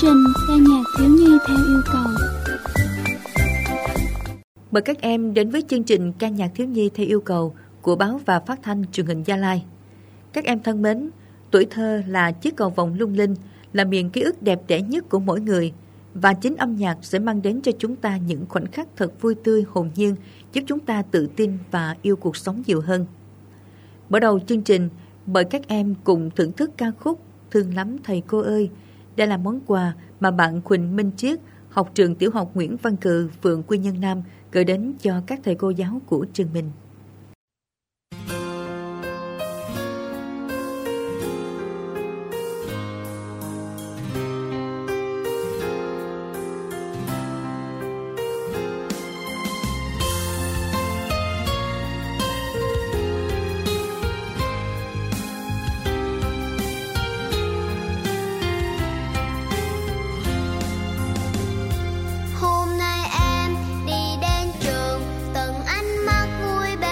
trình ca nhạc thiếu nhi theo yêu cầu. Mời các em đến với chương trình ca nhạc thiếu nhi theo yêu cầu của báo và phát thanh truyền hình Gia Lai. Các em thân mến, tuổi thơ là chiếc cầu vồng lung linh, là miền ký ức đẹp đẽ nhất của mỗi người. Và chính âm nhạc sẽ mang đến cho chúng ta những khoảnh khắc thật vui tươi, hồn nhiên, giúp chúng ta tự tin và yêu cuộc sống nhiều hơn. Mở đầu chương trình, mời các em cùng thưởng thức ca khúc Thương Lắm Thầy Cô Ơi. Đây là món quà mà bạn Huỳnh Minh Triết, học trường tiểu học Nguyễn Văn Cừ, phường Quy Nhơn Nam, gửi đến cho các thầy cô giáo của trường mình. Hôm nay em đi đến trường, từng ánh mắt vui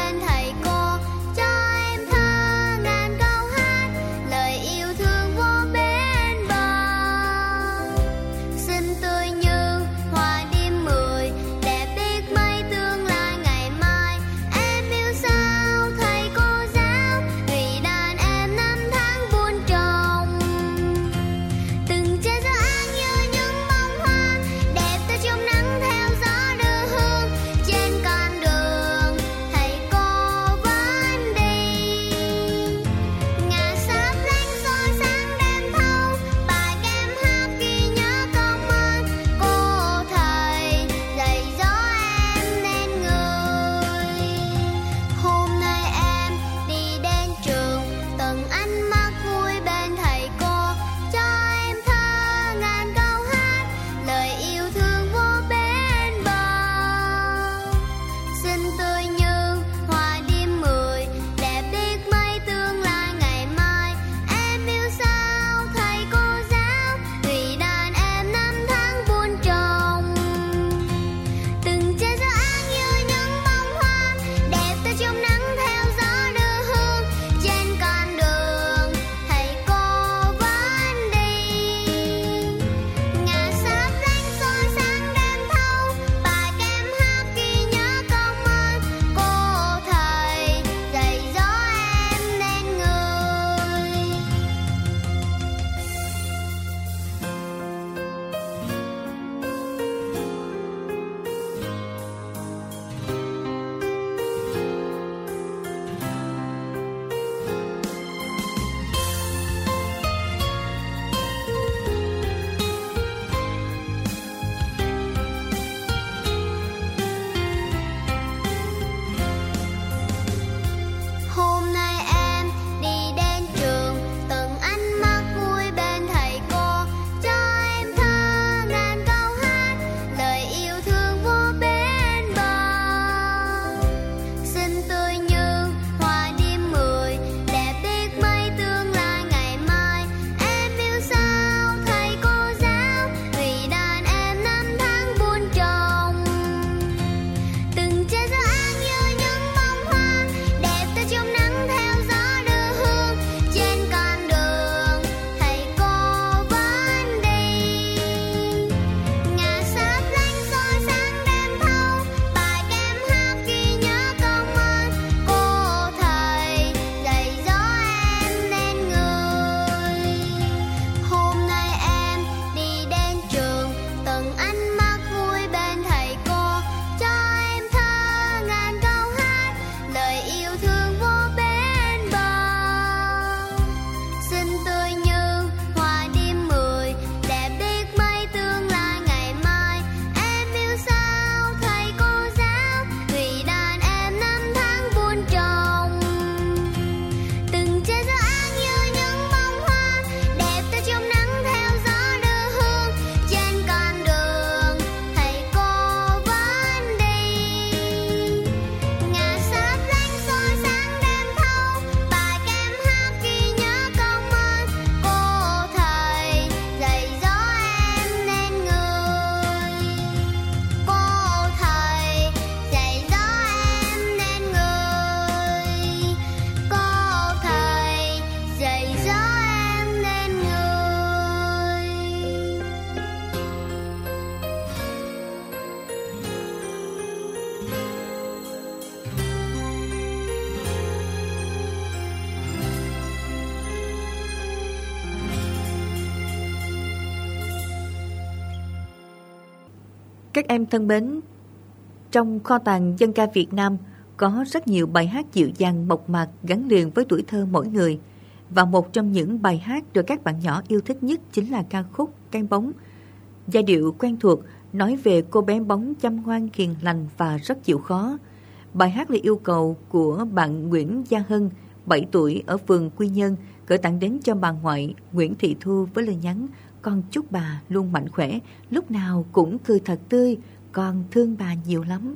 Các em thân mến, trong kho tàng dân ca Việt Nam có rất nhiều bài hát dịu dàng mộc mạc gắn liền với tuổi thơ mỗi người. Và một trong những bài hát được các bạn nhỏ yêu thích nhất chính là ca khúc Cái Bóng. Giai điệu quen thuộc nói về cô bé bóng chăm ngoan hiền lành và rất chịu khó. Bài hát là yêu cầu của bạn Nguyễn Gia Hân, 7 tuổi ở phường Quy Nhơn, gửi tặng đến cho bà ngoại Nguyễn Thị Thu với lời nhắn: con chúc bà luôn mạnh khỏe, lúc nào cũng cười thật tươi, con thương bà nhiều lắm.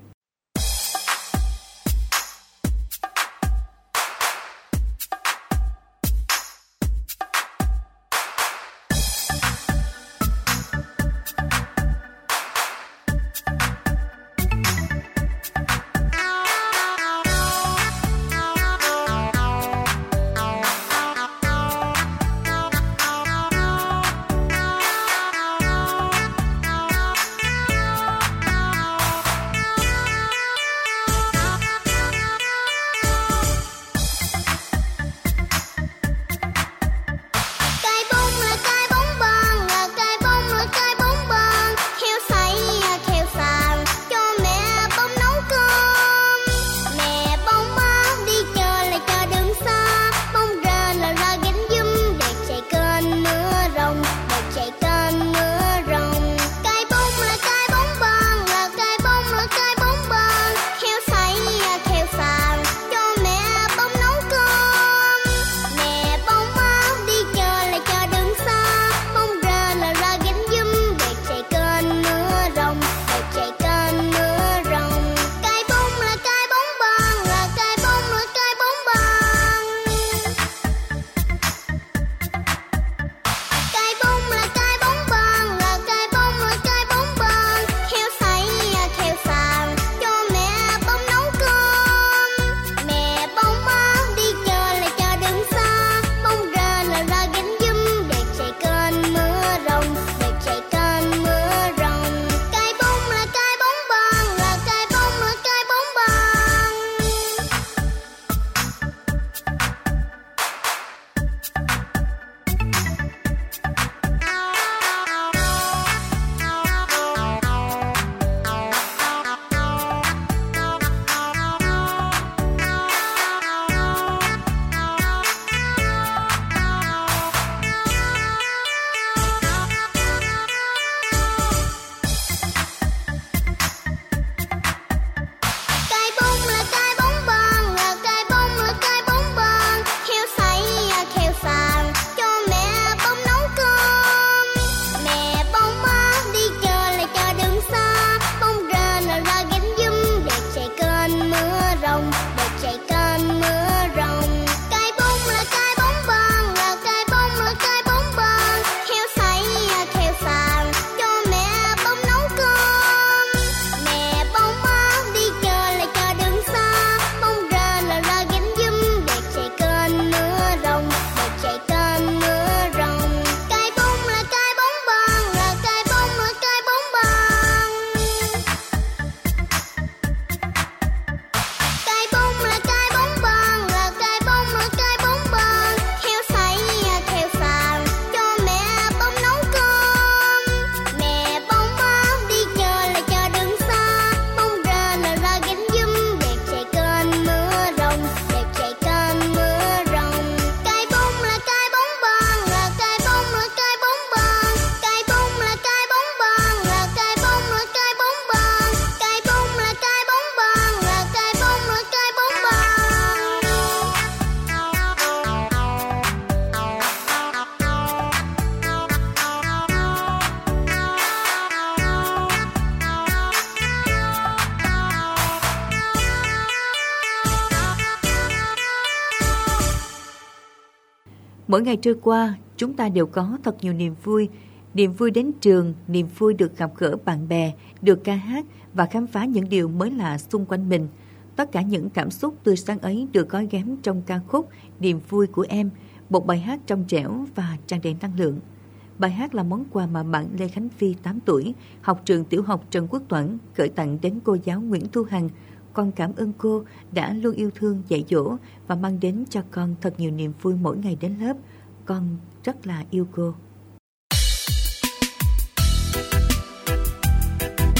Mỗi ngày trôi qua, chúng ta đều có thật nhiều niềm vui đến trường, niềm vui được gặp gỡ bạn bè, được ca hát và khám phá những điều mới lạ xung quanh mình. Tất cả những cảm xúc tươi sáng ấy được gói ghém trong ca khúc Niềm vui của em, một bài hát trong trẻo và tràn đầy năng lượng. Bài hát là món quà mà bạn Lê Khánh Phi, 8 tuổi, học trường tiểu học Trần Quốc Toản, gửi tặng đến cô giáo Nguyễn Thu Hằng. Con cảm ơn cô đã luôn yêu thương dạy dỗ và mang đến cho con thật nhiều niềm vui mỗi ngày đến lớp. Con rất là yêu cô.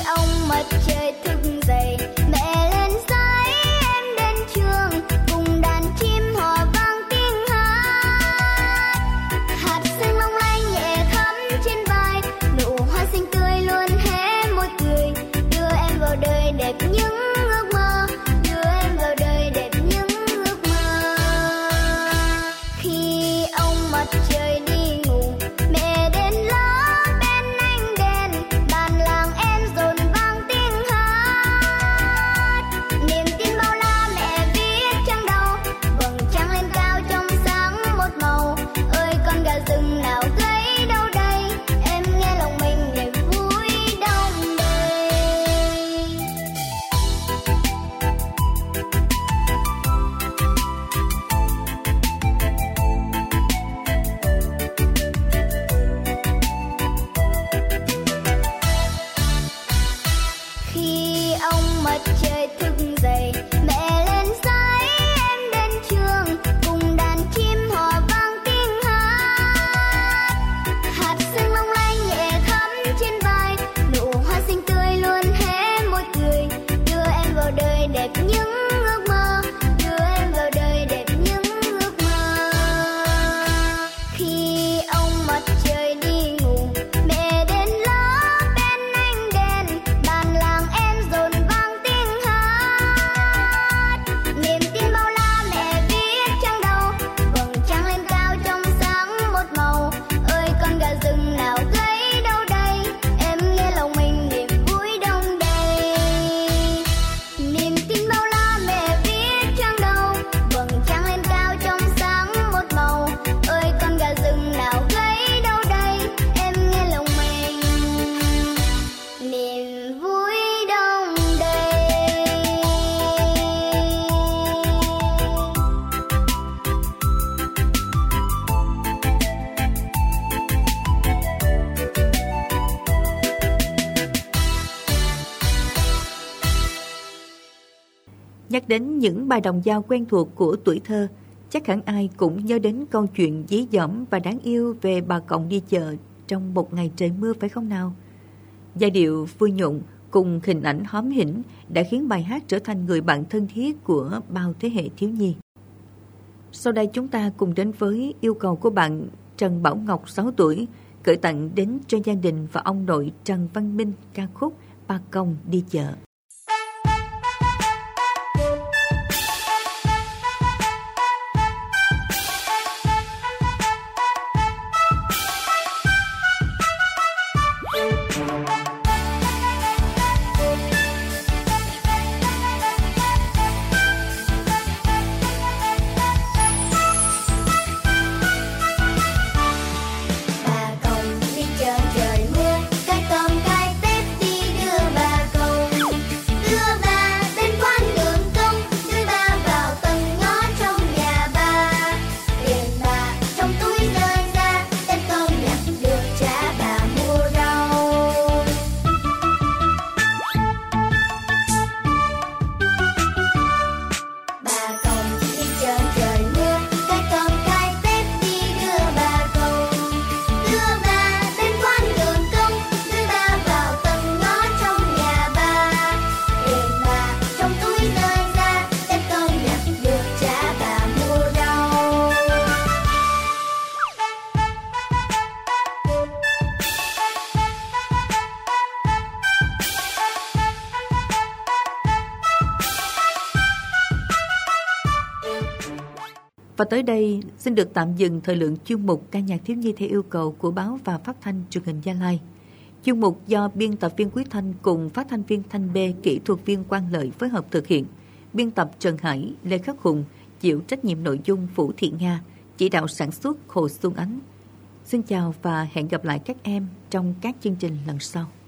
ông mặt trời thức dậy, mẹ lên giấy em đến trường, cùng đàn chim hò vang tiếng hát. Hạt sương long lanh nhẹ thắm trên vai, nụ hoa xinh tươi luôn hé môi cười, đưa em vào đời đẹp những ước mơ, đưa em vào đời đẹp những ước mơ. Khi ông mặt trời đi ngủ, mẹ đến lớp bên ánh đèn, bàn làng em dồn vang tiếng hát. Niềm tin bao la mẹ viết trang đầu, vầng trăng lên cao trong sáng một màu. Ơi con gà rừng nào gây đâu đây, em nghe lòng mình niềm vui đông đầy. Khi ông mặt trời thức dậy, mẹ lên giấy em đến trường, cùng đàn chim hò vang tiếng hát. Hạt sương long lanh nhẹ thắm trên vai, nụ hoa xinh tươi luôn hé môi cười, đưa em vào đời đẹp những ước mơ, đưa em vào đời đẹp những ước mơ. Khi ông mặt trời đi ngủ, mẹ đến lớp bên ánh đèn, bàn làng em dồn vang tiếng hát. Niềm tin bao la mẹ viết trang đầu, vầng trăng lên cao trong sáng một màu. Ơi con gà rừng nào gây đâu đây, em nghe lòng mình niềm vui đông đầy. Niềm tin bao la mẹ viết trang đầu, vầng trăng lên cao trong sáng một màu. Ơi con gà rừng nào gây đâu đây, em nghe lòng mình niềm vui đông đầy. Nhắc đến những bài đồng dao quen thuộc của tuổi thơ, chắc hẳn ai cũng nhớ đến câu chuyện dí dỏm và đáng yêu về bà còng đi chợ trong một ngày trời mưa, phải không nào? Giai điệu vui nhộn cùng hình ảnh hóm hỉnh đã khiến bài hát trở thành người bạn thân thiết của bao thế hệ thiếu nhi. Sau đây chúng ta cùng đến với yêu cầu của bạn Trần Bảo Ngọc 6 tuổi, gửi tặng đến cho gia đình và ông nội Trần Văn Minh ca khúc Bà Còng đi chợ. Bà còng đi chợ trời mưa, cái còng cái tép đi đưa bà còng, đưa bà đến quán đường công, đưa bà vào tầng ngõ trong nhà bà. Tiền bà trong túi rơi ra, tên công nhặt được trả bà mua rau. Bà còng đi chợ trời mưa, cái còng cái tép đi đưa bà còng, đưa bà đến quán đường công, đưa bà vào tầng ngõ trong nhà bà. Tiền bà trong túi rơi ra, tên công nhặt được trả bà mua rau. Và tới đây xin được tạm dừng thời lượng chuyên mục ca nhạc thiếu nhi theo yêu cầu của báo và phát thanh truyền hình Gia Lai. Chuyên mục do biên tập viên Quý Thanh cùng phát thanh viên Thanh B, kỹ thuật viên Quang Lợi phối hợp thực hiện. Biên tập Trần Hải, Lê Khắc Hùng, chịu trách nhiệm nội dung Vũ Thị Nga, chỉ đạo sản xuất Hồ Xuân Ánh. Xin chào và hẹn gặp lại các em trong các chương trình lần sau.